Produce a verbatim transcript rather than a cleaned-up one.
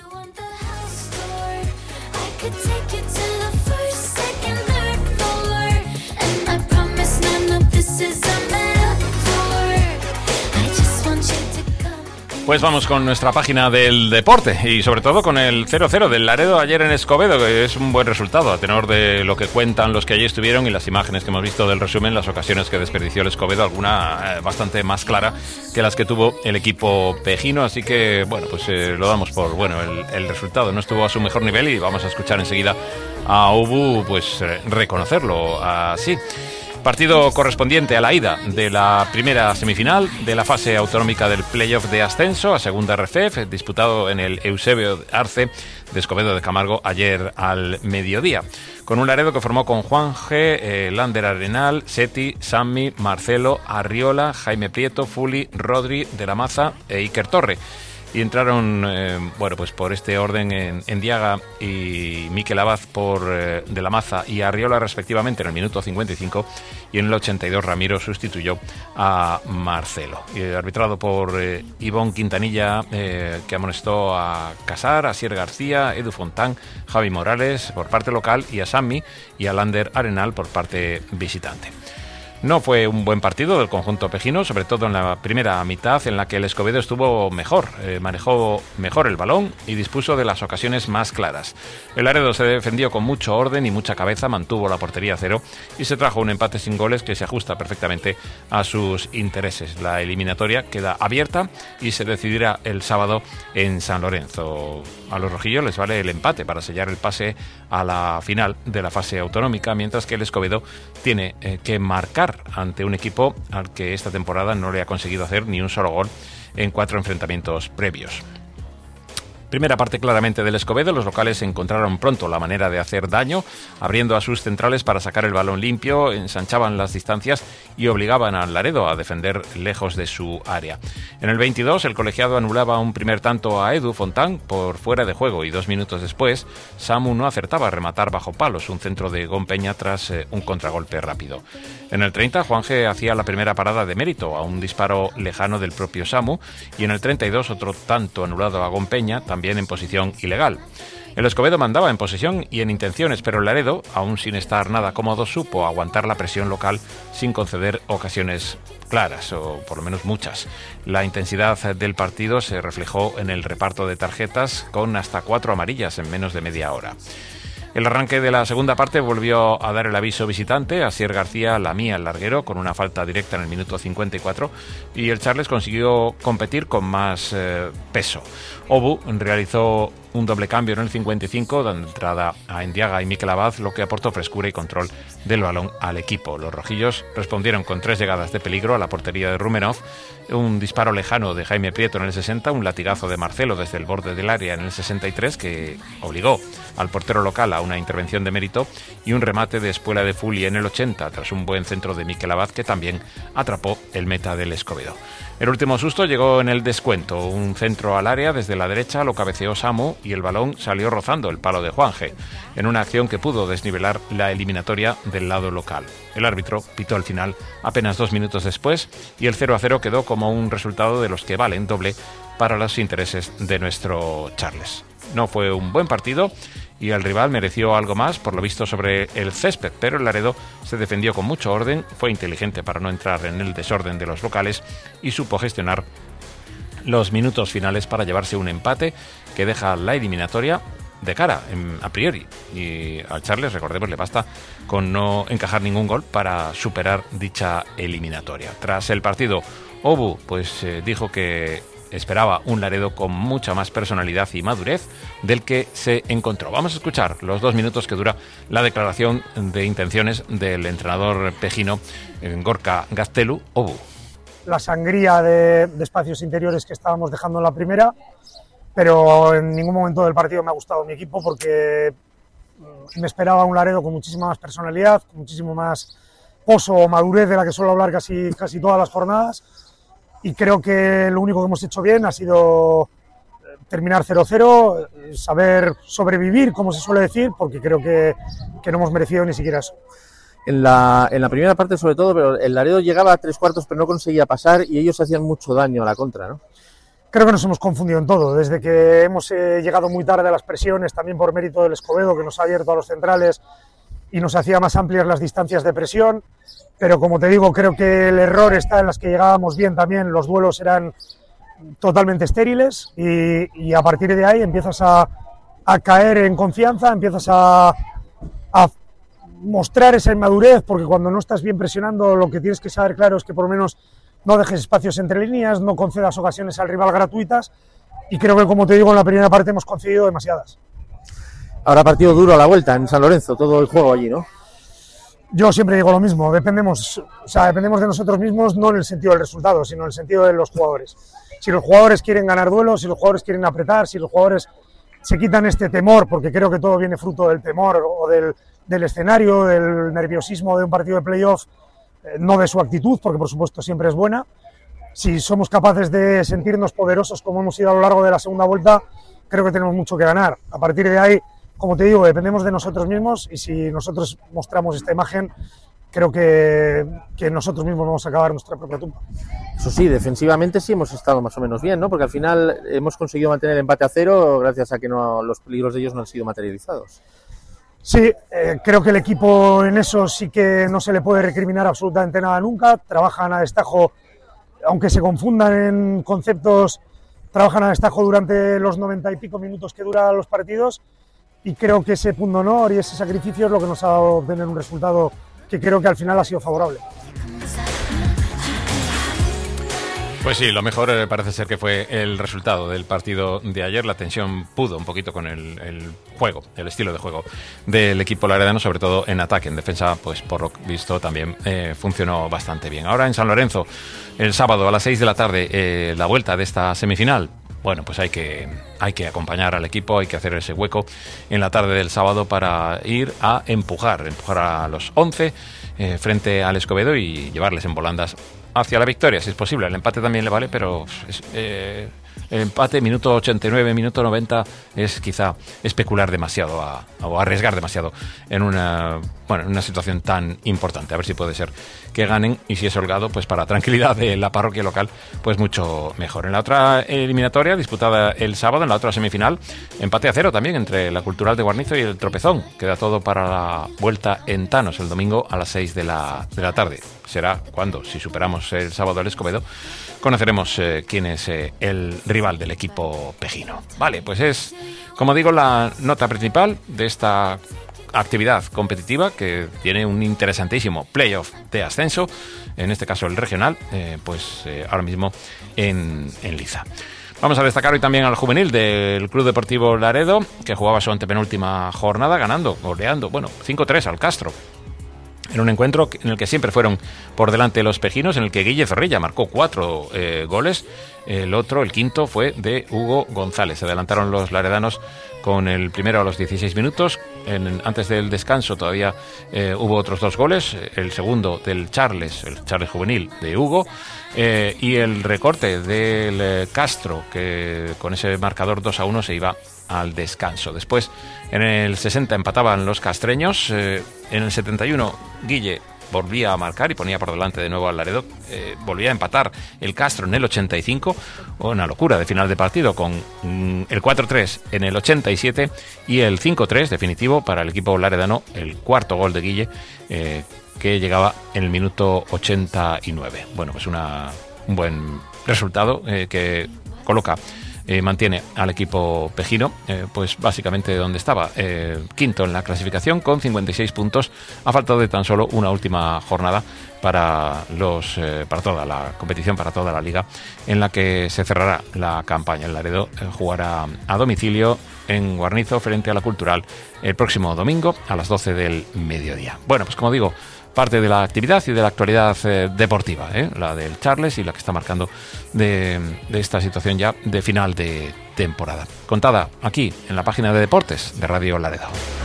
Pues vamos con nuestra página del deporte y sobre todo con el cero cero del Laredo ayer en Escobedo, que es un buen resultado a tenor de lo que cuentan los que allí estuvieron y las imágenes que hemos visto del resumen, las ocasiones que desperdició el Escobedo, alguna eh, bastante más clara que las que tuvo el equipo pejino, así que bueno, pues eh, lo damos por bueno el, el resultado. No estuvo a su mejor nivel y vamos a escuchar enseguida a Ubu pues eh, reconocerlo así. Partido correspondiente a la ida de la primera semifinal de la fase autonómica del playoff de ascenso a segunda R F F, disputado en el Eusebio Arce de Escobedo de Camargo ayer al mediodía, con un Laredo que formó con Juan G, eh, Lander Arenal, Seti, Sammy, Marcelo, Arriola, Jaime Prieto, Fuli, Rodri, De la Maza e Iker Torre. Y entraron, eh, bueno, pues por este orden en, en Diaga y Miquel Abad por eh, De la Maza y Arriola respectivamente en el minuto cincuenta y cinco, y en el ochenta y dos Ramiro sustituyó a Marcelo. Y arbitrado por eh, Ivón Quintanilla, eh, que amonestó a Casar, a Sier García, Edu Fontán, Javi Morales por parte local y a Sammy y a Lander Arenal por parte visitante. No fue un buen partido del conjunto pejino, sobre todo en la primera mitad en la que el Escobedo estuvo mejor, eh, manejó mejor el balón y dispuso de las ocasiones más claras. El Laredo se defendió con mucho orden y mucha cabeza, mantuvo la portería a cero y se trajo un empate sin goles que se ajusta perfectamente a sus intereses. La eliminatoria queda abierta y se decidirá el sábado en San Lorenzo. A los rojillos les vale el empate para sellar el pase a la final de la fase autonómica, mientras que el Escobedo tiene eh, que marcar ante un equipo al que esta temporada no le ha conseguido hacer ni un solo gol en cuatro enfrentamientos previos. Primera parte claramente del Escobedo, los locales encontraron pronto la manera de hacer daño, abriendo a sus centrales para sacar el balón limpio, ensanchaban las distancias y obligaban al Laredo a defender lejos de su área. En el veintidós el colegiado anulaba un primer tanto a Edu Fontán por fuera de juego y dos minutos después Samu no acertaba a rematar bajo palos un centro de Gon Peña tras eh, un contragolpe rápido. En el treinta Juan G hacía la primera parada de mérito a un disparo lejano del propio Samu y en el treinta y dos otro tanto anulado a Gon Peña, también en posición ilegal. El Escobedo mandaba en posesión y en intenciones, pero el Laredo, aún sin estar nada cómodo, supo aguantar la presión local sin conceder ocasiones claras, o por lo menos muchas. La intensidad del partido se reflejó en el reparto de tarjetas, con hasta cuatro amarillas en menos de media hora. El arranque de la segunda parte volvió a dar el aviso visitante. Asier García lamía el larguero con una falta directa en el minuto cincuenta y cuatro y el Charles consiguió competir con más eh, peso. Obu realizó un doble cambio en el cincuenta y cinco, dando entrada a Endiaga y Miquel Abad, lo que aportó frescura y control del balón al equipo. Los rojillos respondieron con tres llegadas de peligro a la portería de Rumenov, un disparo lejano de Jaime Prieto en el sesenta, un latigazo de Marcelo desde el borde del área en el sesenta y tres que obligó al portero local a una intervención de mérito, y un remate de Espuela de Fuli en el ochenta tras un buen centro de Miquel Abad que también atrapó el meta del Escobedo. El último susto llegó en el descuento, un centro al área desde la derecha lo cabeceó Samu y el balón salió rozando el palo de Juan G, en una acción que pudo desnivelar la eliminatoria del lado local. El árbitro pitó el final apenas dos minutos después y el cero a cero quedó como un resultado de los que valen doble para los intereses de nuestro Charles. No fue un buen partido y el rival mereció algo más, por lo visto, sobre el césped, pero el Laredo se defendió con mucho orden, fue inteligente para no entrar en el desorden de los locales y supo gestionar los minutos finales para llevarse un empate que deja la eliminatoria de cara, en, a priori. Y al Charles, recordemos, le basta con no encajar ningún gol para superar dicha eliminatoria. Tras el partido, Obu pues eh, dijo que esperaba un Laredo con mucha más personalidad y madurez del que se encontró. Vamos a escuchar los dos minutos que dura la declaración de intenciones del entrenador pejino Gorka Gaztelu, Obu. La sangría de, de espacios interiores que estábamos dejando en la primera, pero en ningún momento del partido me ha gustado mi equipo porque me esperaba un Laredo con muchísima más personalidad, con muchísimo más pozo o madurez de la que suelo hablar casi, casi todas las jornadas. Y creo que lo único que hemos hecho bien ha sido terminar cero cero, saber sobrevivir, como se suele decir, porque creo que, que no hemos merecido ni siquiera eso. En la, en la primera parte sobre todo, pero el Laredo llegaba a tres cuartos pero no conseguía pasar y ellos hacían mucho daño a la contra, ¿no? Creo que nos hemos confundido en todo, desde que hemos eh, llegado muy tarde a las presiones, también por mérito del Escobedo, que nos ha abierto a los centrales y nos hacía más amplias las distancias de presión, pero como te digo, creo que el error está en las que llegábamos bien también, los duelos eran totalmente estériles y, y a partir de ahí empiezas a, a caer en confianza, empiezas a, a mostrar esa inmadurez, porque cuando no estás bien presionando lo que tienes que saber claro es que por lo menos no dejes espacios entre líneas, no concedas ocasiones al rival gratuitas y creo que, como te digo, en la primera parte hemos concedido demasiadas. Ahora partido duro a la vuelta en San Lorenzo, todo el juego allí, ¿no? Yo siempre digo lo mismo, dependemos, o sea, dependemos de nosotros mismos, no en el sentido del resultado, sino en el sentido de los jugadores. Si los jugadores quieren ganar duelos, si los jugadores quieren apretar, si los jugadores se quitan este temor, porque creo que todo viene fruto del temor o del, del escenario, del nerviosismo de un partido de playoff, eh, no de su actitud, porque por supuesto siempre es buena. Si somos capaces de sentirnos poderosos como hemos sido a lo largo de la segunda vuelta, creo que tenemos mucho que ganar. A partir de ahí, como te digo, dependemos de nosotros mismos y si nosotros mostramos esta imagen, creo que, que nosotros mismos vamos a acabar nuestra propia tumba. Eso sí, defensivamente sí hemos estado más o menos bien, ¿no? Porque al final hemos conseguido mantener el empate a cero gracias a que no, los peligros de ellos no han sido materializados. Sí, eh, creo que el equipo en eso sí que no se le puede recriminar absolutamente nada nunca. Trabajan a destajo, aunque se confundan en conceptos, trabajan a destajo durante los noventa y pico minutos que duran los partidos y creo que ese punto honor y ese sacrificio es lo que nos ha dado obtener un resultado que creo que al final ha sido favorable. Pues sí, lo mejor eh, parece ser que fue el resultado del partido de ayer. La tensión pudo un poquito con el, el juego, el estilo de juego del equipo laredano, sobre todo en ataque. En defensa, pues por lo visto también eh, funcionó bastante bien. Ahora en San Lorenzo, el sábado a las seis de la tarde, eh, la vuelta de esta semifinal. Bueno, pues hay que, hay que acompañar al equipo, hay que hacer ese hueco en la tarde del sábado para ir a empujar, empujar a los once eh, frente al Escobedo y llevarles en volandas hacia la victoria, si es posible. El empate también le vale, pero es, eh, el empate, minuto ochenta y nueve, minuto noventa, es quizá especular demasiado a, o arriesgar demasiado en una, bueno, en una situación tan importante. A ver si puede ser que ganen y si es holgado, pues para tranquilidad de la parroquia local, pues mucho mejor. En la otra eliminatoria, disputada el sábado, en la otra semifinal, empate a cero también entre la Cultural de Guarnizo y el Tropezón. Queda todo para la vuelta en Tanos el domingo a las seis de la, de la tarde. Será cuando, si superamos el sábado al Escobedo, conoceremos eh, quién es eh, el rival del equipo pejino. Vale, pues es, como digo, la nota principal de esta actividad competitiva que tiene un interesantísimo playoff de ascenso, en este caso el regional, eh, pues eh, ahora mismo en, en liza. Vamos a destacar hoy también al juvenil del Club Deportivo Laredo, que jugaba su antepenúltima jornada ganando, goleando, bueno, cinco tres al Castro. En un encuentro en el que siempre fueron por delante los pejinos, en el que Guille Zorrilla marcó cuatro eh, goles. El otro, el quinto, fue de Hugo González. Se adelantaron los laredanos con el primero a los dieciséis minutos. En, antes del descanso todavía eh, hubo otros dos goles. El segundo del Charles, el Charles juvenil de Hugo. Eh, y el recorte del eh, Castro, que con ese marcador dos a uno se iba al descanso. Después, en el sesenta empataban los castreños. Eh, en el setenta y uno, Guille volvía a marcar y ponía por delante de nuevo al Laredo. Eh, volvía a empatar el Castro en el ochenta y cinco. Una locura de final de partido con mm, el cuatro tres en el ochenta y siete y el cinco tres definitivo para el equipo laredano. El cuarto gol de Guille, eh, que llegaba en el minuto ochenta y nueve. Bueno, pues una, un buen resultado eh, que coloca, eh, mantiene al equipo pejino, eh, pues básicamente donde estaba, eh, quinto en la clasificación con cincuenta y seis puntos, a falta de tan solo una última jornada para los eh, para toda la competición, para toda la liga, en la que se cerrará la campaña. El Laredo eh, jugará a domicilio en Guarnizo frente a la Cultural el próximo domingo a las doce del mediodía. Bueno, pues como digo, parte de la actividad y de la actualidad eh, deportiva, ¿eh? La del Charles y la que está marcando de, de esta situación ya de final de temporada. Contada aquí en la página de deportes de Radio Laredo.